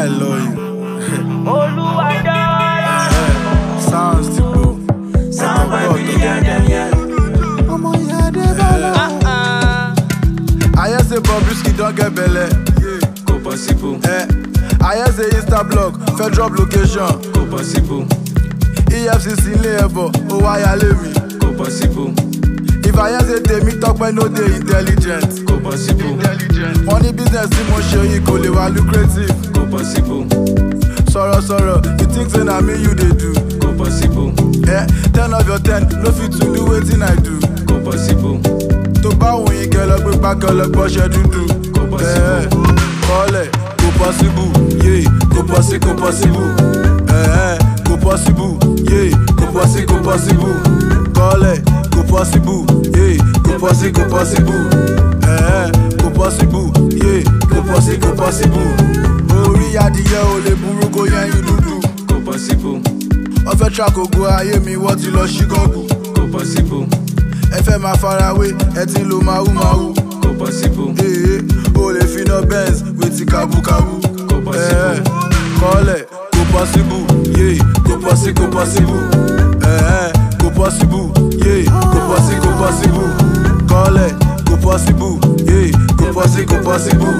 I love you. Sounds to go. I hear say Bobrisky don't get belly. Go possible. I hear say Insta blog, fed drop location. Go possible. EFCC labor, oh why you leave me? Go possible. If I hear say they me talk by no day intelligent. Go possible. Money business in motion, you call it lucrative. Go possible. Sorrow, you think say na me you dey do? Go possible. 10 of your 10, no fit to do wetin I do. Go possible. To bá òun yín kẹlẹ gbé pákẹlẹ gbọ́ṣẹ́ dúdú. Go possible. Kọ́lẹ̀ kò possible, yeah, kò possible. Kò possible, yeah, kò possible. Kọ́lẹ̀ kò possible, yeah, kò possible. Kò possible, yeah, kò possible. Orí adìyẹ ò lè burú kó yẹyin dúdú. Go possible. Ọfẹ́ track ògo ayé mi wọ́n ti lọ ṣí gọ́ọ̀gù. Go possible. Ẹ fẹ́ máa farawé, ẹ ti ń lo máwúmáwú. Go possible. O lè fi iná Benz wetin kábúkábú. Go possible. Kọ́lẹ̀ kò possible, yeah, kò possible. Kò possible, yeah, kò possible. Kọ́lẹ̀ kò possible, yeah, kò possible. Kò possible,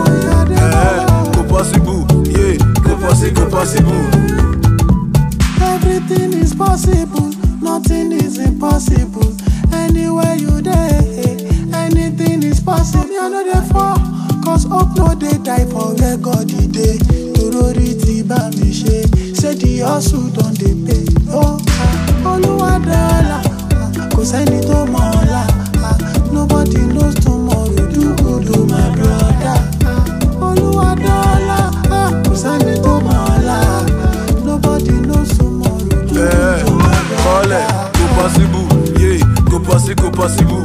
yeah, kò possible. Everything is possible, nothing is impossible. Anywhere you dey, anything is possible. You know dey fall, cause hope no dey die for where God e dey. Torori ti bá mi ṣe, say the hustle don dey pay. Olúwadọ́là, kò sẹ́ni tó mọ̀ ọ́la. Nobody knows tomorrow, do good o my brother. Olúwadọ́là, kò sẹ́ni tó mọ̀ ọ́la. Nobody knows tomorrow, do good o my brother. Kọ́lẹ̀ kò possible, yeah, kò possible. Kò possible,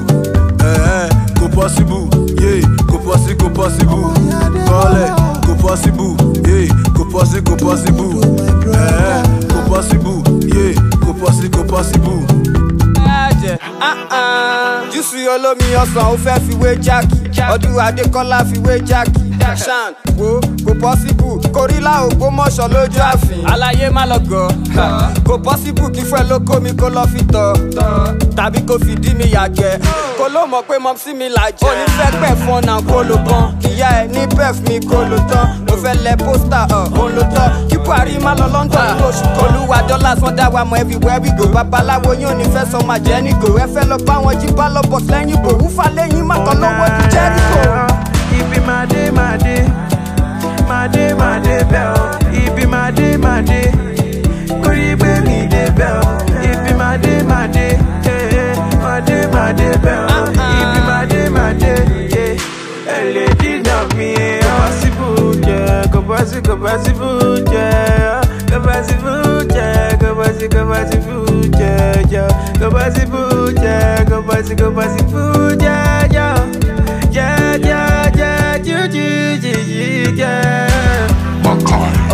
yeah, kò possible. Kọ́lẹ̀ kò possible, yeah, kò possible. Kò possible, yeah, kò possible. Júùsì olómi ọsàn ó fẹ́ fi wé jákì. Ọdún Adékọ́lá fi wé jákì. Ṣàn wo kò possible. Korílà Ògbómọ̀ṣọ́ lójú àfin. Aláyé má lọ gọ̀. Kò possible kí fẹ́ ló kó mi kó lọ fi tọ̀. Tàbí kó fi dí mi yàgbẹ́. Kó ló mọ̀ pé mọ́mísí mi là jẹ́. Onífẹ́ pẹ̀ fún ọ̀nà kó ló gan. Ìyá ẹ̀ ní pef mi kó ló tán. Mo fẹ́ lẹ pósítà òun ló tán. Kí Buhari má lọ London ní oṣù kan. Olúwadọ́là sán dá wa mọ̀ everywhere we go. Babaláwo yóò ní fẹ́ sọ máa jẹ́ nígò. Ẹ fẹ́ lọ bá wọn jí bá lọ bọ̀ lẹ́yìn bò. Wúfà lẹ́yìn má kọ́ lọ́wọ́ ti Jẹ́ríkò. Ibi my day, bell. Ibi my day, kori be mi de bell. Ibi my day, bell. Ibi my day, yeah. Elle dit non mi possible, yeah. Go possible, yeah. Go possible, yeah. Go possible, yeah. Yeah.